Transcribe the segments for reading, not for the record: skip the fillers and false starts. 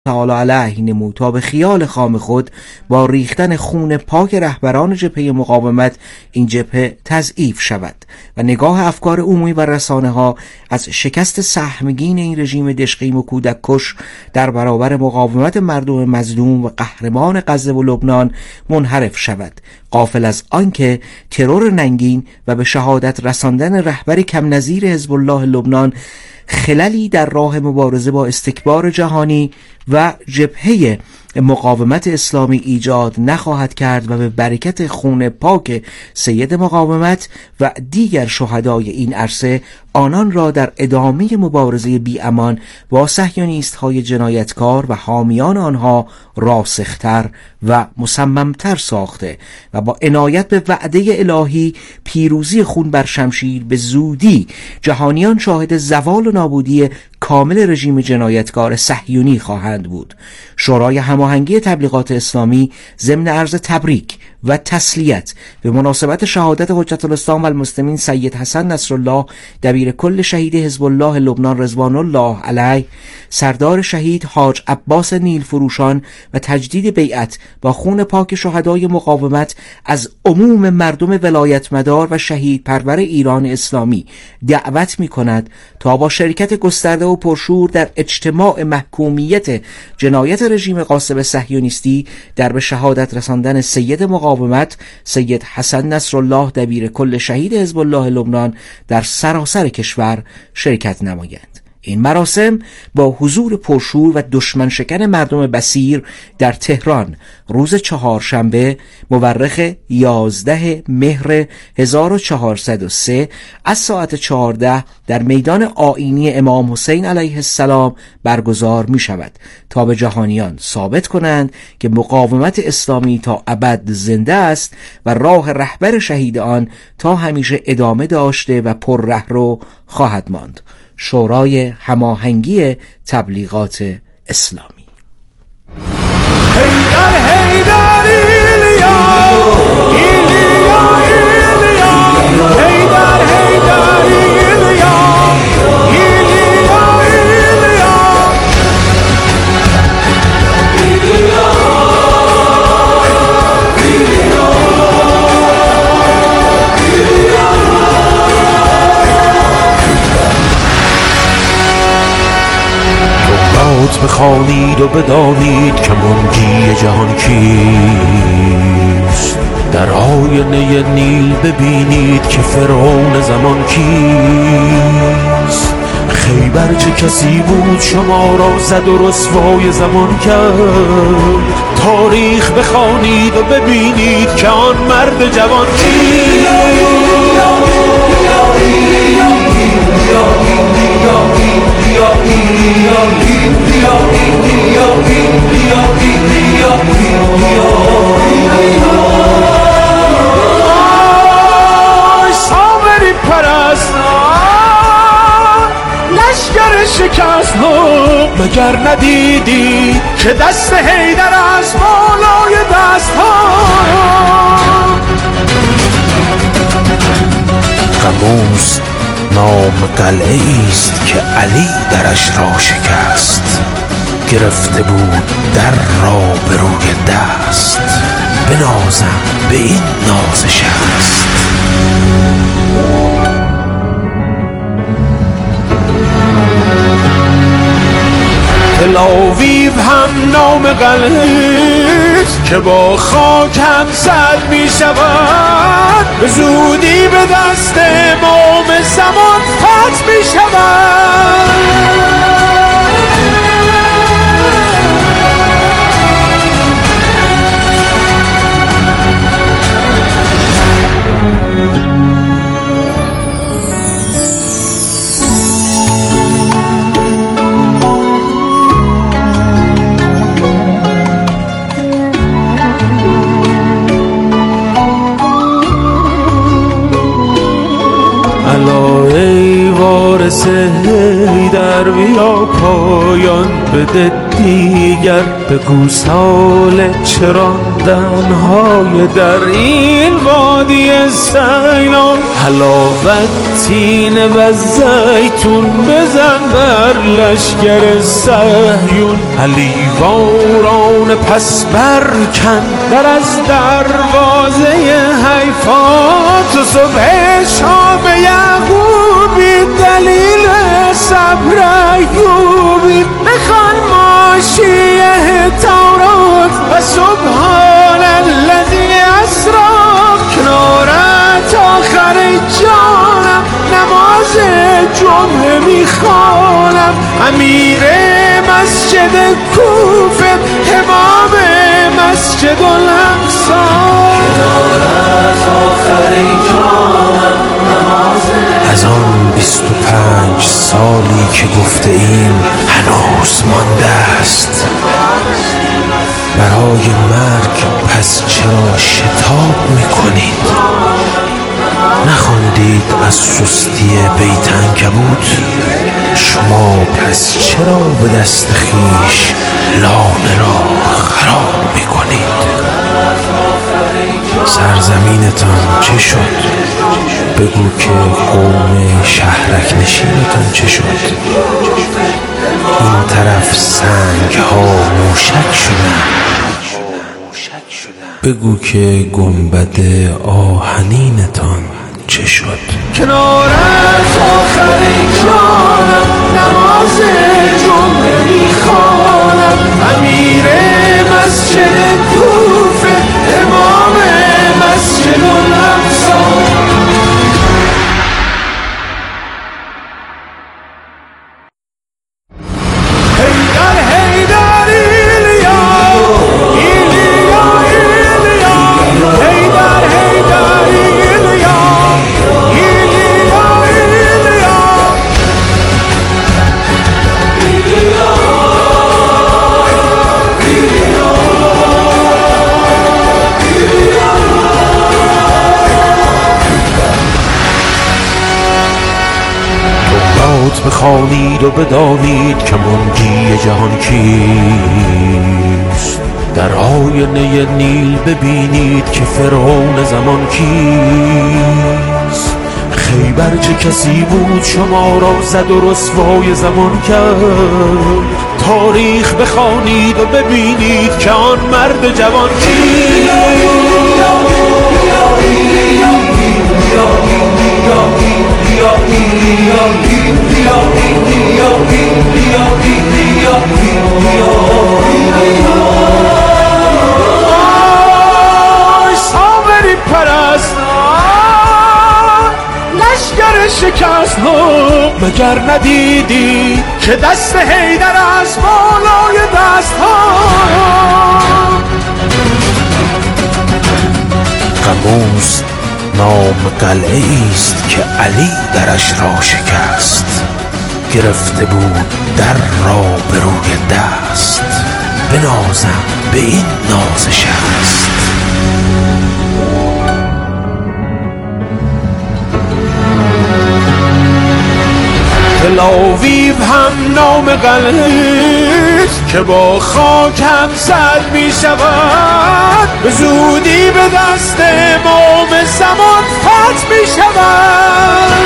تعالی علیه نمود تا به خیال خام خود با ریختن خون پاک رهبران جبهه مقاومت این جبهه تضعیف شود و نگاه افکار عمومی و رسانه ها از شکست سهمگین این رژیم دشقیم و کودک کش در برابر مقاومت مردم مظلوم و قهرمان غزه و لبنان منحرف شود، غافل از آنکه ترور ننگین و به شهادت رساندن رهبر کم نظیر حزب الله لبنان خللی در راه مبارزه با استکبار جهانی و جبهه مقاومت اسلامی ایجاد نخواهد کرد و به برکت خون پاک سید مقاومت و دیگر شهدای این عرصه آنان را در ادامه مبارزه بی امان با صهیونیست‌های جنایتکار و حامیان آنها راسختر و مصممتر ساخته و با عنایت به وعده الهی پیروزی خون بر شمشیر به زودی جهانیان شاهد زوال و نابودی کامل رژیم جنایتکار صهیونی خواهند بود. شورای هماهنگی تبلیغات اسلامی ضمن عرض تبریک و تسلیت به مناسبت شهادت حجت الاسلام و المسلمین سید حسن نصرالله دبیر کل شهید حزب الله لبنان رضوان الله علیه، سردار شهید حاج عباس نیل فروشان و تجدید بیعت با خون پاک شهدای مقاومت از عموم مردم ولایت مدار و شهید پرور ایران اسلامی دعوت می کند تا با شرکت گسترده و پرشور در اجتماع محکومیت جنایت رژیم غاصب صهیونیستی در به شهادت رساندن سید مقاومت سید حسن نصرالله دبیر کل شهید حزب الله لبنان در سراسر کشور شرکت نمایند. این مراسم با حضور پرشور و دشمن شکن مردم بصیر در تهران روز چهارشنبه مورخ 11 مهر 1403 از ساعت 14 در میدان آیینی امام حسین علیه السلام برگزار می شود تا به جهانیان ثابت کنند که مقاومت اسلامی تا ابد زنده است و راه رهبر شهید آن تا همیشه ادامه داشته و پر رهرو خواهد ماند. شورای هماهنگی تبلیغات اسلامی. هیدر هیدر ایلیا ایلیا ایلیا هیدر هیدر ایلیا ایلیا بخوانید و بدانید که منجی جهان کیست، در آینه نیل ببینید که فرعون زمان کیست. خیبر چه کسی بود شما را زد و رسوای زمان کرد، تاریخ بخوانید و ببینید که آن مرد جوان کیست. سامری پرستان لشکر شکست مگر ندیدی که دست حیدر از بالای دست ها. قموس نام قلعه است که علی درش را شکست، گرفته بود در را به روی دست، بنازم به این نازش است. تلاویو هم نام قلعه که با خاک هم زد می شود، به زودی به دست امام زمان فتح می شود. حیدر بیا پایان بده دیگر، بگو سال چرا دهن‌های در این وادی سیلان، حلاوت تینه و زیتون بزن بر لشگر صهیون. علی واران پس برکن در از دروازه حیفات و صبح شام یعقوبی دلیل صبر ایوبی. بخوان ماشیه تورات و سبحان الذی اسری کنارت آخر جانم نماز جمعه میخوانم. امیر مسجد کوفه امام مسجد الاقصی کنارت آخر جانم نماز. از آن 25 سالی که گفته ایم هنوز مانده است برای مرگ، پس چرا شتاب میکنید؟ نخواندید از سستی بیت عنکبوت؟ شما پس چرا به دست خویش لانه را خراب میکنید؟ سرزمینتان چه شد؟ بگو که قوم شهرک نشینتان چه شد؟ این طرف سنگ ها موشک شدن. بگو که گنبد آهنینتان چه شد؟ کنارت آخر جانم نماز جمعه میخوانم. امیر مسجد کوفه امام مسجد الاقصی. بخوانید و بدانید که منجی جهان کیست. در آینه نیل ببینید که فرعون زمان کیست. خیبر چه کسی بود شما را زد و رسوای زمان کرد. تاریخ بخوانید و ببینید که آن مرد جوان کیست. سامری پرست لشگر شکست مگر ندیدی که دست حیدر از بالای دست ها. قموس نام قلعه است که علی درش را شکست. گرفته بود در را به روی دست، بنازم به این نازش است. تلاویو هم نام قلعه که با خاک هم زد می شود. به زودی به دست امام زمان فتح می شود.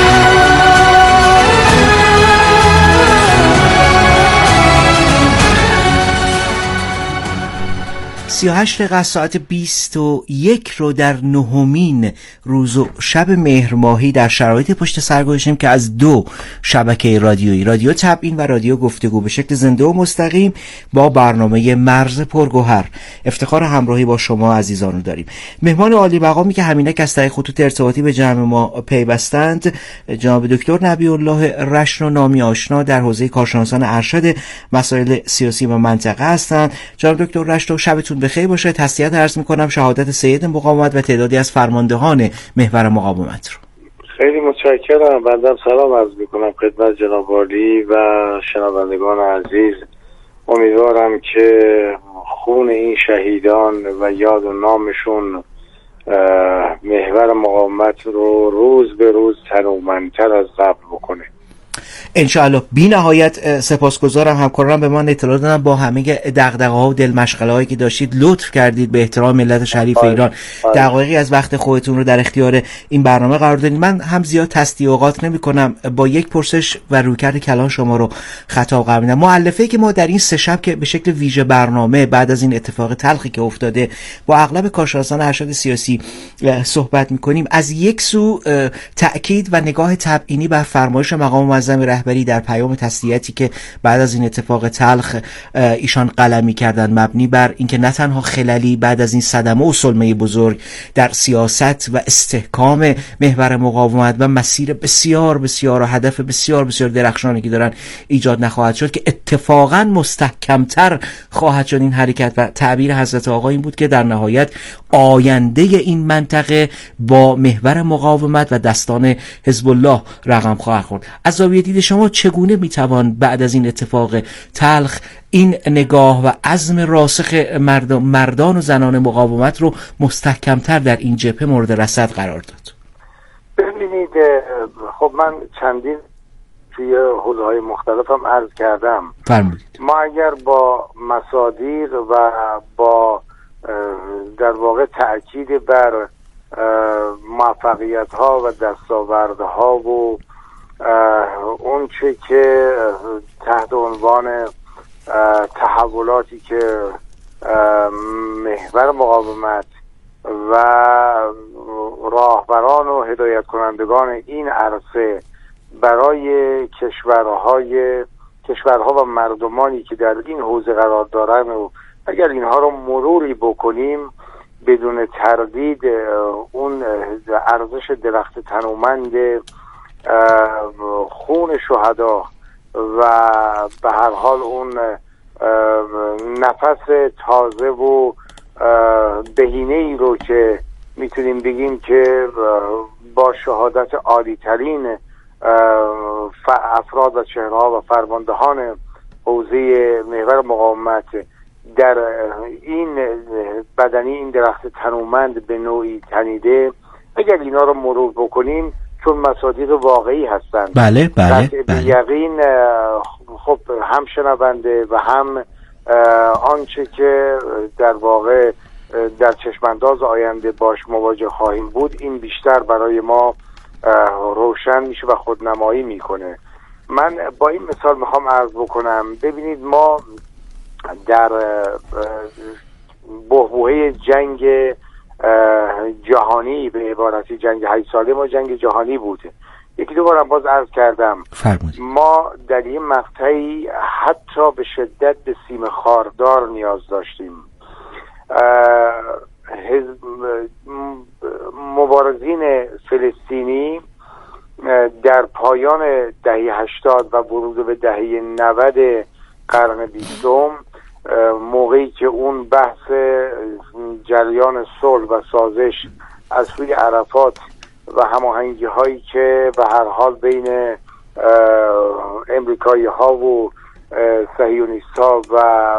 38 دقیقه ساعت 21 رو در نهمین روز و شب مهر ماهی در شرایط پشت سر گذاشتیم که از دو شبکه رادیویی، رادیو تبیین و رادیو گفتگو، به شکل زنده و مستقیم با برنامه مرز پرگوهر افتخار همراهی با شما عزیزان رو داریم. مهمان عالی مقامی که همینک از طریق خطوط ارتباطی به جمع ما پیوستند جناب دکتر نبی الله رشن و نامی آشنا در حوزه کارشناسان ارشد مسائل سیاسی و منطقه هستند. جناب دکتر رشن، شبتون بخیر باشه. تسلیت عرض میکنم شهادت سید مقاومت و تعدادی از فرماندهان محور مقاومت رو. خیلی متشکرم. بنده سلام عرض میکنم خدمت جناب عالی و شنوندگان عزیز. امیدوارم که خون این شهیدان و یاد و نامشون محور مقاومت رو روز به روز تنومندتر از قبل بکنه. انشاءالله. بی نهایت سپاسگزارم. همکارانم به من اطلاع دادن با همه دغدغه‌ها و دلمشغله‌هایی که داشتید لطف کردید به احترام ملت شریف ایران دقایقی از وقت خودتون رو در اختیار این برنامه قرار دادید. من هم زیاد تصدیع اوقات نمی‌کنم، با یک پرسش و رویکرد کلان شما رو خطاب قرار میدم. مؤلفه‌ای که ما در این 3 شب که به شکل ویژه برنامه بعد از این اتفاق تلخی که افتاده با اغلب کارشناسان ارشد سیاسی صحبت می‌کنیم، از یک سو تأکید و نگاه تبیینی بر فرمایش مقام معظم رهبری در پیام تسلیتی که بعد از این اتفاق تلخ ایشان قلمی کردن، مبنی بر اینکه نه تنها خللی بعد از این صدمه و صدمه بزرگ در سیاست و استحکام محور مقاومت و مسیر بسیار بسیار و هدف بسیار بسیار درخشانی که دارن ایجاد نخواهد شد، که اتفاقا مستحکمتر خواهد شد این حرکت. و تعبیر حضرت آقا این بود که در نهایت آینده این منطقه با محور مقاومت و دستان حزب الله رقم خواهد خورد. از زاویه دید شما چگونه میتوان بعد از این اتفاق تلخ این نگاه و عزم راسخ مردان و زنان مقاومت رو مستحکمتر در این جبهه مورد رصد قرار داد؟ ببینید، خب من چندین توی حوزه‌های مختلفم عرض کردم. فرمودید. ما اگر با مصادیق و با در واقع تأکید بر موفقیت‌ها و دستاوردها و اون چه که تحت عنوان تحولاتی که محور مقاومت و راهبران و هدایت کنندگان این عرصه برای کشورها و مردمانی که در این حوزه قرار دارن، و اگر اینها رو مروری بکنیم، بدون تردید اون ارزش درخت تنومند خون شهدا و به هر حال اون نفس تازه و بهینه ای رو که میتونیم بگیم که با شهادت عالی ترین افراد و چهره‌ها و فرماندهان حوزه محور مقاومت در این بدنی این درخت تنومند به نوعی تنیده، اگر اینا رو مرور بکنیم، چون مصادیق واقعی هستند، بله. به یقین خب هم شنونده و هم آنچه که در واقع در چشمانداز آینده باش مواجه خواهیم بود، این بیشتر برای ما روشن میشه و خودنمایی میکنه. من با این مثال میخوام عرض بکنم. ببینید، ما در بحبوحه جنگ جهانی، به عبارتی جنگ 8 ساله ما جنگ جهانی بود، یکی دو بارم باز عرض کردم، ما در این مقطعی حتی به شدت به سیم خاردار نیاز داشتیم. مبارزین فلسطینی در پایان دهه 80 و ورود به دهه 90 قرن 20، موقعی که اون بحث جریان صلح و سازش از سوی عرفات و هماهنگی هایی که به هر حال بین امریکایی ها و صهیونیست ها و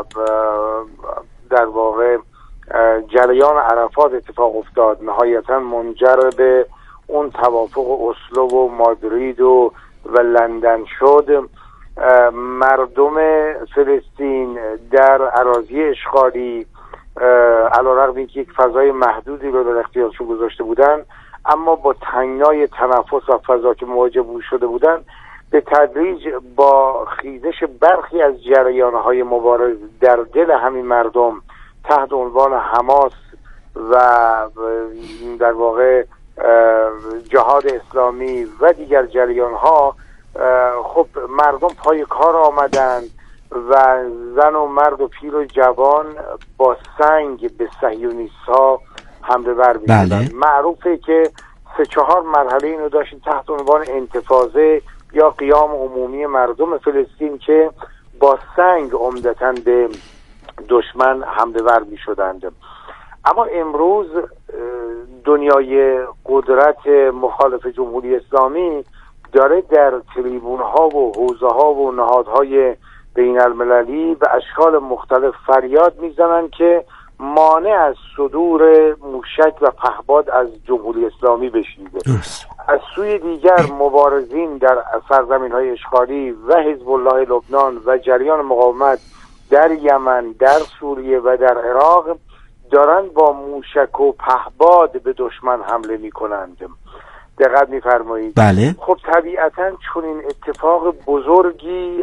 در واقع جریان عرفات اتفاق افتاد، نهایتا منجر به اون توافق اسلو و مادرید و لندن شد. مردم فلسطین در اراضی اشغالی علیرغم اینکه یک فضای محدودی رو در اختیارشون گذاشته بودن، اما با تنگنای تنفس و فضا که مواجه شده بودن، به تدریج با خیزش برخی از جریان‌های مبارز در دل همین مردم تحت عنوان حماس و در واقع جهاد اسلامی و دیگر جریان‌ها، خب مردم پای کار آمدند و زن و مرد و پیر و جوان با سنگ به صهیونیست‌ها حمله ور می‌کردند. معروفه که 3-4 مرحله اینو داشتیم تحت عنوان انتفاضه یا قیام عمومی مردم فلسطین که با سنگ عمدتاً به دشمن حمله ور می‌شدند. اما امروز دنیای قدرت مخالف جمهوری اسلامی داره در تریبون‌ها و حوزه‌ها و نهادهای بین‌المللی به اشکال مختلف فریاد میزنن که مانع از صدور موشک و پهپاد از جمهوری اسلامی بشیده. از سوی دیگر مبارزین در سرزمین‌های اشغالی و حزب الله لبنان و جریان مقاومت در یمن، در سوریه و در عراق دارن با موشک و پهپاد به دشمن حمله می‌کنند. دقت می‌فرمایید؟ بله. خب طبیعتاً چون این اتفاق بزرگی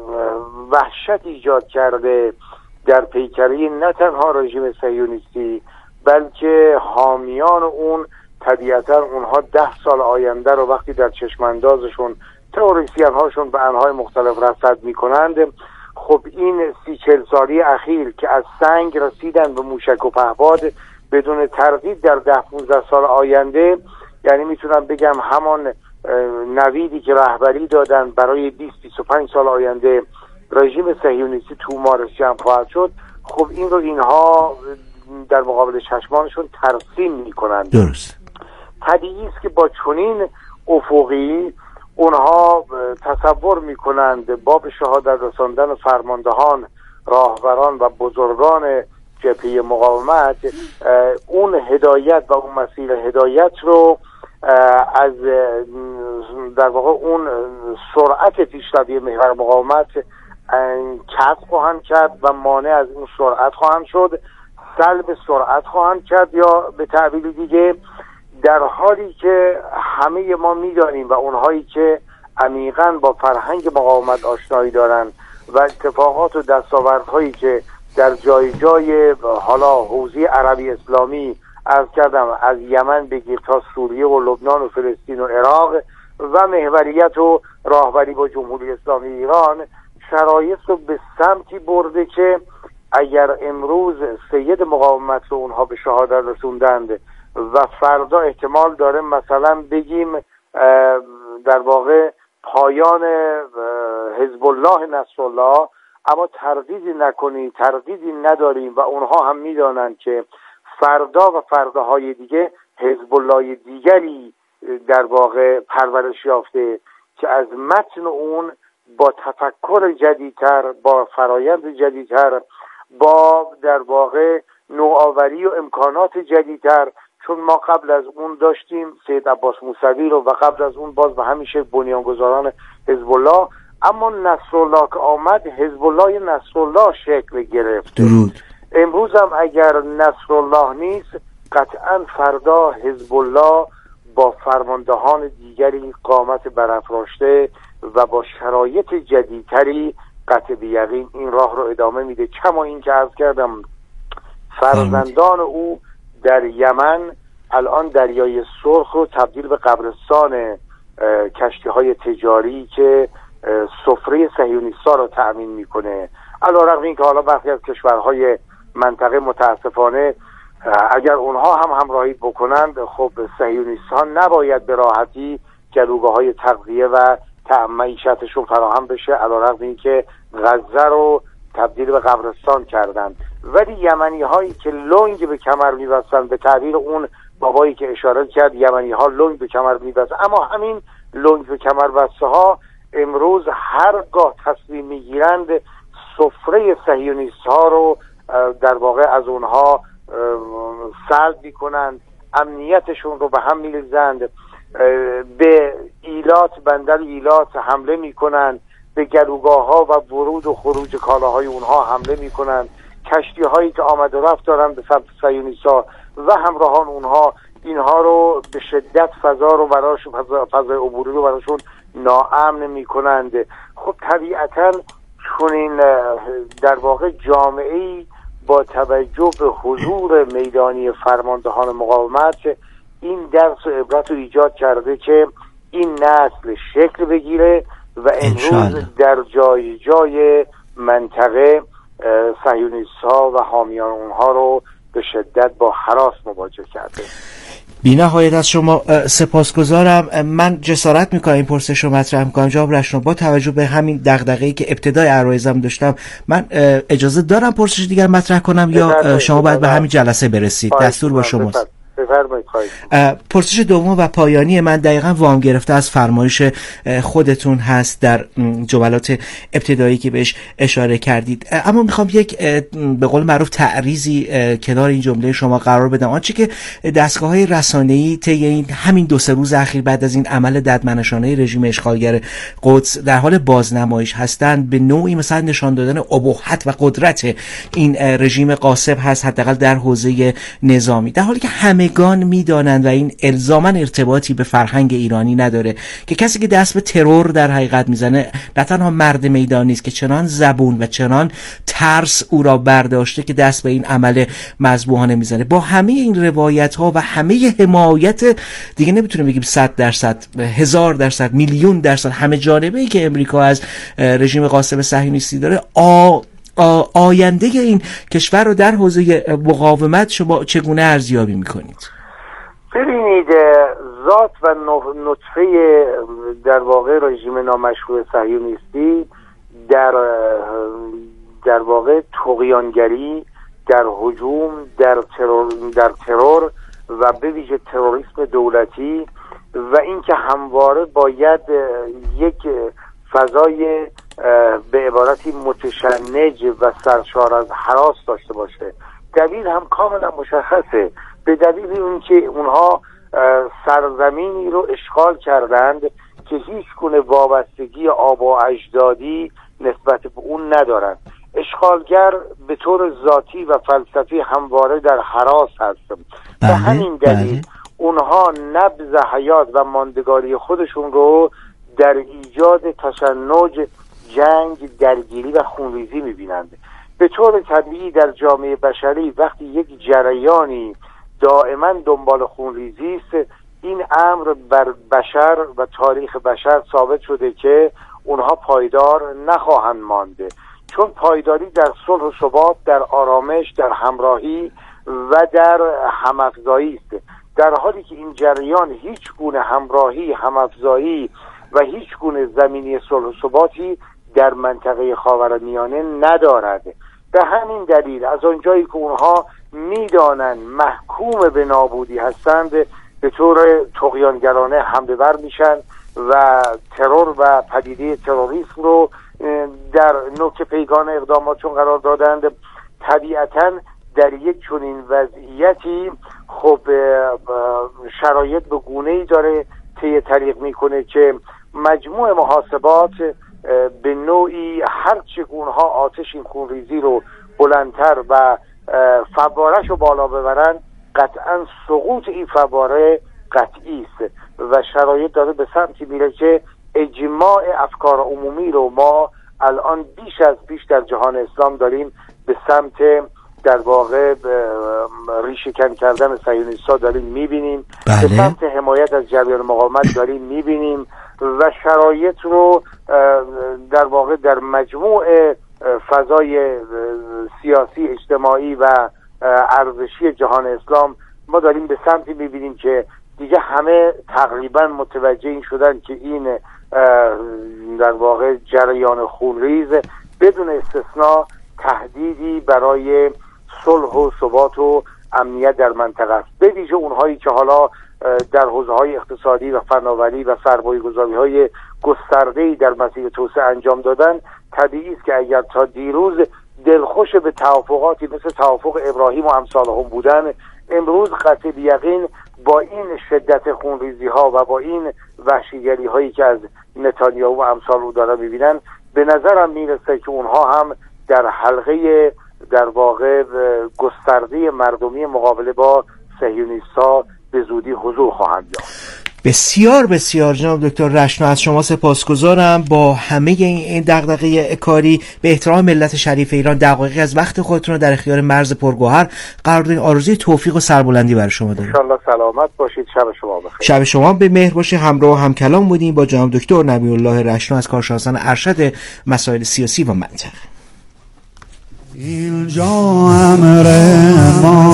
وحشت ایجاد کرده در پیکره نه تنها رژیم صهیونیستی بلکه حامیان اون. طبیعتا اونها 10 سال آینده رو وقتی در چشم اندازشون تئوریسین هاشون به انواع مختلف رصد میکنند. خب این 30-40 سالی اخیر که از سنگ رسیدن به موشک و پهپاد بدون تردید در 10-15 سال آینده، یعنی میتونم بگم همان نویدی که رهبری دادن برای 20-25 سال آینده رژیم صهیونیستی تومارش جمع خواهد شد. خب این رو اینها در مقابل چشمانشون ترسیم میکنند. درست. طبیعی است که با چنین افقی اونها تصور میکنند با به شهادت رساندن فرماندهان، راهبران و بزرگان جبهه مقاومت اون هدایت و اون مسیر هدایت رو از در واقع اون سرعت پیشروی محور مقاومت کسب خواهند کرد و مانع از اون سرعت خواهند شد، سلب سرعت خواهند کرد، یا به تعبیر دیگه در حالی که همه ما میدانیم و اونهایی که عمیقاً با فرهنگ مقاومت آشنایی دارن و اتفاقات و دستاوردهایی که در جای جای حالا حوزه عربی اسلامی عرض کردم از یمن بگیر تا سوریه و لبنان و فلسطین و عراق و محوریت و راهبری با جمهوری اسلامی ایران شرایط رو به سمتی برده که اگر امروز سید مقاومت رو اونها به شهادت رسوندند و فردا احتمال داره مثلا بگیم در واقع پایان حزب الله نصرالله، اما تردیدی نکنید، تردیدی نداریم و اونها هم میدانند که فردا و فرداهای دیگه حزب الله دیگری در واقع پرورش یافته که از متن اون با تفکر جدیدتر، با فرایند جدیدتر، با در واقع نوآوری و امکانات جدیدتر، چون ما قبل از اون داشتیم سید عباس موسوی رو و قبل از اون باز به همیشه بنیانگذاران حزب الله، اما نصرالله که آمد حزب الله نصرالله شکل گرفت. درود. امروز هم اگر نصرالله نیست قطعا فردا حزب الله با فرماندهان دیگری قامت برافراشته و با شرایط جدیدتری قطع بیقین این راه رو ادامه میده. کما این که عرض کردم فرزندان او در یمن الان دریای سرخ رو تبدیل به قبرستان کشتی‌های تجاری که سفره صهیونیست‌ها رو تأمین میکنه. علی‌رغم این که حالا برخی از کشورهای منطقه متاسفانه اگر اونها هم همراهی بکنند، خب صهیونیست‌ها نباید به راحتی جلوگاه‌های تغذیه و معیشتشون فراهم بشه، علی‌رغم این که غزه رو تبدیل به قبرستان کردند. ولی یمنی هایی که لنگ به کمر می‌بستن، به تعبیر اون بابایی که اشاره کرد یمنی ها لنگ به کمر می‌بستن، اما همین لنگ به کمر بسته ها امروز هرگاه تصمیم می‌گیرند سفره صهیونیست ها رو در واقع از اونها سلب می‌کنند، امنیتشون رو به هم می‌ریزند، به ایلات، بندر ایلات حمله می‌کنند، به گلوگاه‌ها و ورود و خروج کالاهای اونها حمله می‌کنند، کشتی‌هایی که آمد و رفت دارن به سمت صهیونیست‌ها و همراهان اونها اینها رو به شدت فضا رو براشون، فضای عبوری رو براشون ناامن می‌کنند. خب طبیعتاً چون این در واقع جامعه‌ای با توجه به حضور میدانی فرماندهان مقاومت این درس و عبرت رو ایجاد کرده که این نسل شکل بگیره و امروز در جای جای منطقه صهیونیست‌ها و حامیان اونها رو به شدت با هراس مواجه کرده. بی نهایت از شما سپاسگزارم. من جسارت میکنم این پرسش رو مطرح میکنم جناب رشنا، با توجه به همین دغدغه‌ای که ابتدای عرایزم داشتم، من اجازه دارم پرسش دیگر مطرح کنم یا شما باید به همین جلسه برسید؟ دستور با شماست. بفرمایید. پرسش دوم و پایانی من دقیقاً وام گرفته از فرمایش خودتون هست در جملات ابتدایی که بهش اشاره کردید، اما میخوام یک به قول معروف تعریضی کنار این جمله شما قرار بدم. آنچه که دستگاه‌های رسانه‌ای طی این همین 2-3 روز اخیر بعد از این عمل ددمنشانه رژیم اشغالگر قدس در حال بازنمایش هستند، به نوعی مثلا نشان دادن ابهت و قدرت این رژیم غاصب هست، حداقل در حوزه نظامی، در حالی که همگان میدانند و این الزاما ارتباطی به فرهنگ ایرانی نداره که کسی که دست به ترور در حقیقت میزنه نه تنها مرد میدانی است که چنان زبون و چنان ترس او را برداشته که دست به این عمل مذبوحانه میزنه. با همه این روایت ها و همه حمایت دیگه نمیتونیم بگیم 100%، 1000%، میلیون درصد همه جانبه‌ای که امریکا از رژیم غاصب صهیونیستی داره، آینده این کشور رو در حوزه مقاومت شما چگونه ارزیابی میکنید؟ ببینید، ذات و نطفه در واقع رژیم نامشروع صهیونیستی در واقع طغیانگری، در هجوم، در ترور و به ویژه تروریسم دولتی و اینکه همواره باید یک فضای به عبارتی متشنج و سرشار از هراس داشته باشه. دلیل هم کاملا مشخصه، به دلیل اینکه اونها سرزمینی رو اشغال کردند که هیچ گونه وابستگی آبا و اجدادی نسبت به اون ندارند. اشغالگر به طور ذاتی و فلسفی همواره در هراس هست. به همین دلیل اونها نبض حیات و ماندگاری خودشون رو در ایجاد تشنج، جنگ، درگیری و خونریزی میبینند. به طور طبیعی در جامعه بشری وقتی یک جریانی دائما دنبال خونریزی است، این امر بر بشر و تاریخ بشر ثابت شده که اونها پایدار نخواهند مانده، چون پایداری در صلح و ثبات، در آرامش، در همراهی و در همافزایی است، در حالی که این جریان هیچ گونه همراهی، همافزایی و هیچ گونه زمینی صلح و ثباتی در منطقه خاورمیانه ندارد. به همین دلیل از آنجایی که اونها میدانند محکوم به نابودی هستند، به طور طغیانگرانه حمله ور میشن و ترور و پدیده تروریسم رو در نوک پیگان اقداماتشون قرار دادند. طبیعتاً در یک چنین وضعیتی خب شرایط به گونه‌ای داره طریق میکنه که مجموع محاسبات به نوعی هرچه اونها آتش این خونریزی رو بلندتر و فوارش رو بالا ببرن، قطعا سقوط این فواره قطعی است و شرایط داره به سمتی میره که اجماع افکار عمومی رو ما الان بیش در جهان اسلام داریم به سمت در واقع ریشه‌کن کردن صهیونیست‌ها داریم میبینیم، به سمت حمایت از جریان مقاومت داریم میبینیم و شرایط رو در واقع در مجموع فضای سیاسی، اجتماعی و ارزشی جهان اسلام ما داریم به سمتی میبینیم که دیگه همه تقریبا متوجه این شدن که این در واقع جریان خونریز بدون استثناء تهدیدی برای صلح و ثبات و امنیت در منطقه است. به ویژه اونهایی که حالا در حوزه‌های اقتصادی و فناوری و سرمایه‌گذاری‌های گسترده‌ای در مسیر توسعه انجام دادن، طبیعی است که اگر تا دیروز دلخوش به توافقاتی مثل توافق ابراهیم و امثالهم بودن، امروز قطع بیقین با این شدت خونریزی‌ها و با این وحشیگری‌هایی که از نتانیاهو و امثال او دارن می‌بینن، به نظرم میرسه که اونها هم در حلقه در واقع گسترده مردمی مقابله با صهیونیست‌ها به زودی حضور خواهند یافت. بسیار بسیار جناب دکتر رشنا، از شما سپاسگزارم. با همه این دغدغه کاری به احترام ملت شریف ایران دقایقی از وقت خودتون رو در اختیار مرز پرگوهر قرار دادین. آرزوی توفیق و سربلندی برای شما دارم. ان شاءالله سلامت باشید. شب شما بخیر. شب شما به مهر باشه. همراه و همکلام بودیم با جناب دکتر نبی الله رشنا از کارشناسان ارشد مسائل سیاسی و منطقه. اینجا امر ما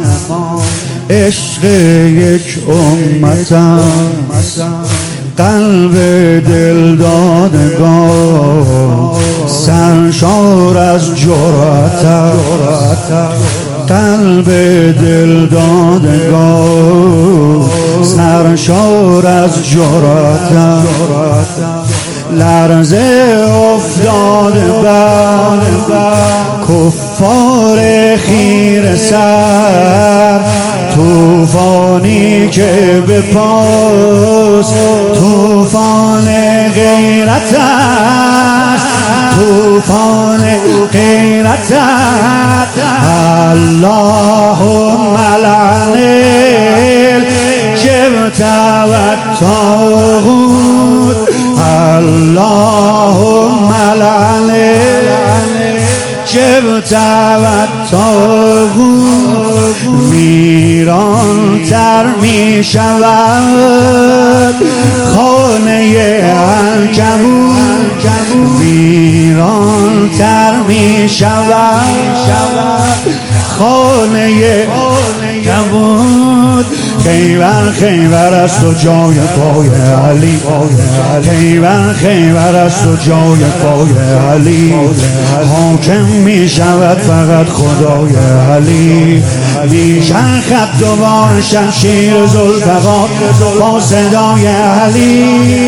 عشق یک امتم، قلب دل دادگاه سرشار از جرأتم، قلب دل دادگار سرشار از جرأتم، لرزه افتاده بر کفار خیره سر، طوفانی که به پاس طوفان غیرت است، طوفان غیرت است. اللهم لعن الجبت والطاغوت، اللهم لعن الجبت والطاغوت. ویران تر می شود خانه عنکبوت، ویران تر می شود خانه عنکبوت. خیبر خیبر است و جای پای علی، خیبر خیبر است و جای پای علی. حاکم می شود فقط خدای علی، میچرخد دوباره شمشیر ذوالفقار با صدای علی.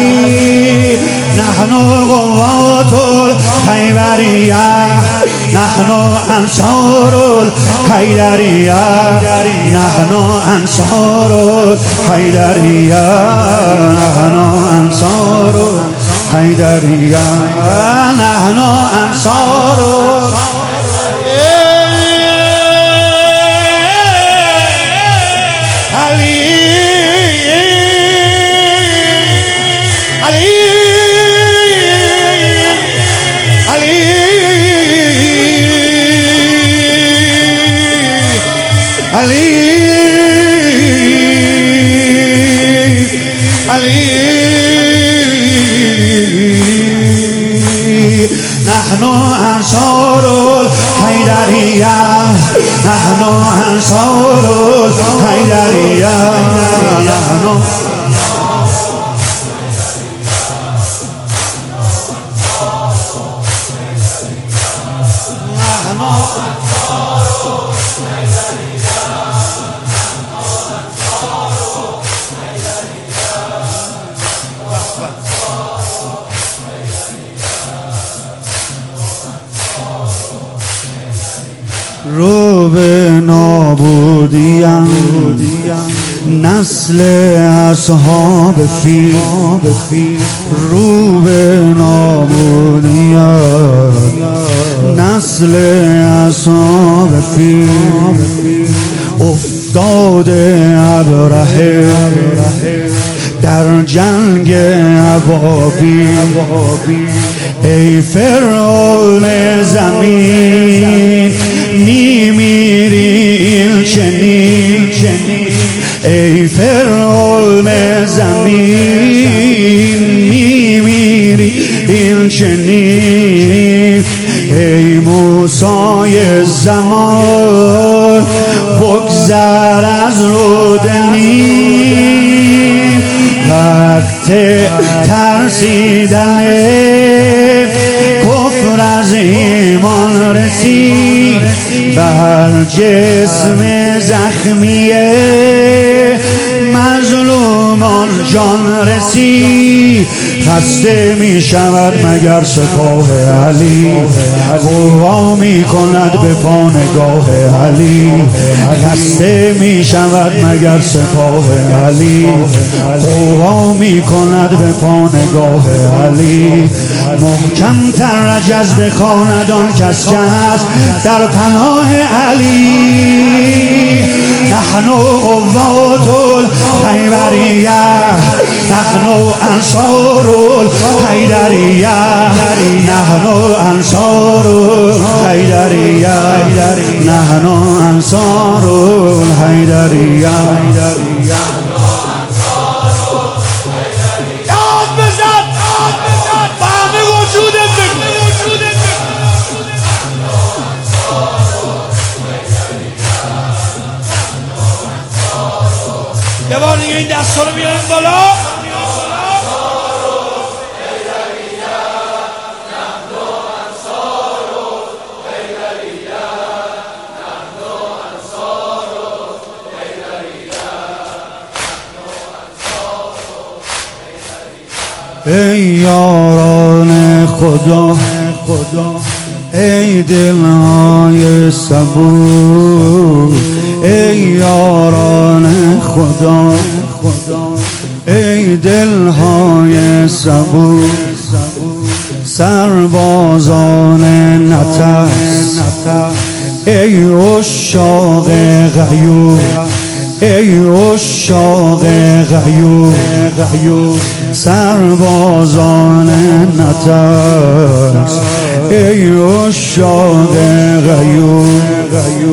نحن قوات الخیبریه، نحن انصار الحیدریه، نحن انصار الحیدریه، نحن انصار الحیدریه، نحن انصار نحن انصار الحیدریه، نحن انصار الحیدریه، نحن رو به نابودیم نسل اصحاب فیل، رو به نابودیم نسل اصحاب فیل. افتاده ابرهه در جنگ ابابیل، ای فرعون زمین میمیری این چنین، ای فرعون زمین میمیری این چنین. ای موسی زمان بگذر از رود نیل، وقت ترسیدن کفر از ایمان رسید، بر جسم زخمی مظلومان جان رسید. خسته می شود مگر سپاه علی، قوا می کند به پانگاه علی. خسته می شود مگر سپاه علی، قوا می کند به پانگاه علی. محکم تر رجز بخواند آن کس که هست در پناه علی. نحن قوات الخیبریه، نحن انصار الحیدریه، نحن انصار الحیدریه، نحن انصار الحیدریه. یه بار دیگه این دستا رو بیاریم بالا. ای یاران خدا ای دلهای صبور، ای یاران خدا ای دلهای صبور، سربازان نترس ای عشاق غیور، ای عشاق غیور، سربازان نترس ای عشاق غیور.